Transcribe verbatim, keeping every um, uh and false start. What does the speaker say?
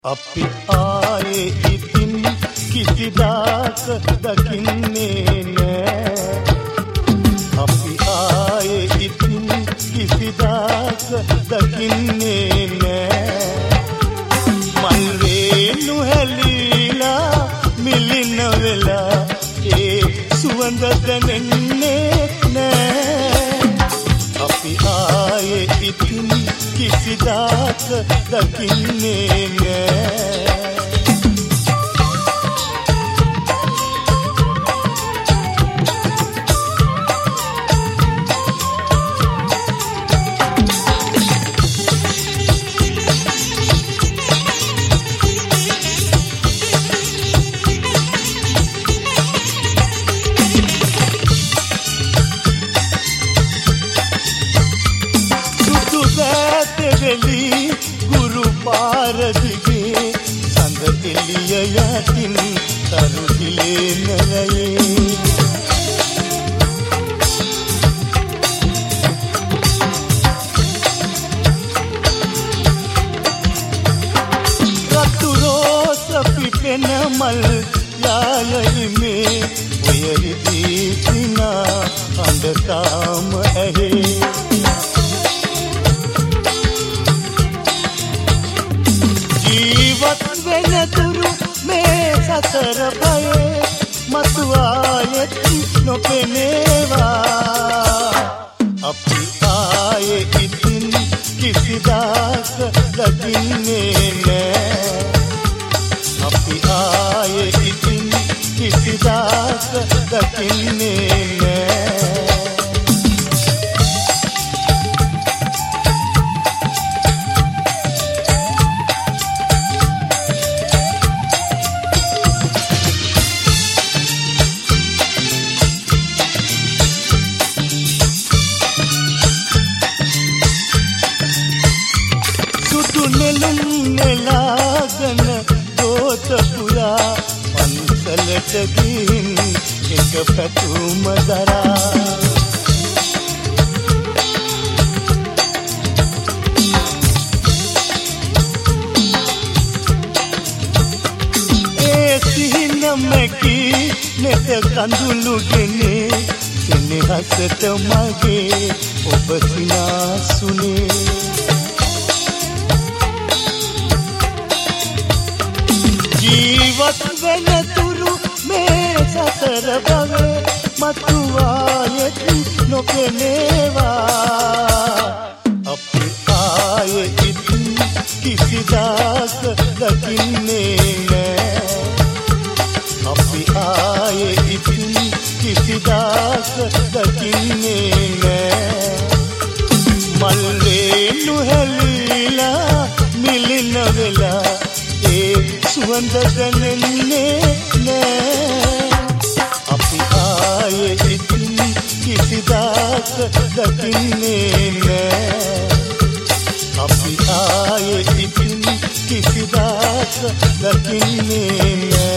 අපි ආයේ ඉතින් කිසිදාක දකින්නේ නෑ. අපි ආයේ ඉතින් කිසිදාක දකින්නේ නෑ. මල් රේණු හැලීලා මිලින වෙලා ඒ සුවඳ දැනෙන්නේ නෑ. අපි ආයේ ඉතින් කිසිදාක දකින්නේ නෑ. ගුරු පාරදිගේ සඳ එළිය යටින් තරු දිලේ නරයේ රතු රෝස පිපෙන මල් යායයි මේ ඔයරිදී තිනා අඳතාම ඇහේ. ජීවත් වෙන තුරු මේ සතර බයේ මතු ආයෙත් නොපෙනේවා. අපි ආයේ ඉතින් කිසිදාක දකින්නේ නෑ. අපි ආයේ ඉතින් කිසිදාක දකින්නේ නෑ. නෙළුම් නෙලාගෙන දෝත පුරා පන්සලට ගිහින් එක පැතුම දරා. ඒ සිහිනමකි නෙත කඳුළුගෙන සෙනෙහසට මගේ ඔබ සිනාසුනේ. ජීවත් වෙන තුරු මේ සතර බවේ මතු ආයෙත් නොපෙනේවා. අපි ආයේ ඉතින් කිසිදාක දකින්නේ නෑ. අපි ආයේ ඉතින් කිසිදාක දකින්නේ නෑ. මල් රේණු හැලීලා මිලින වෙලා ඒ සුවඳ දැනෙන්නේ නෑ. අපි ආයේ ඉතින් කිසිදාක දකින්නේ නෑ. අපි ආයේ ඉතින් කිසිදාක දකින්නේ නෑ.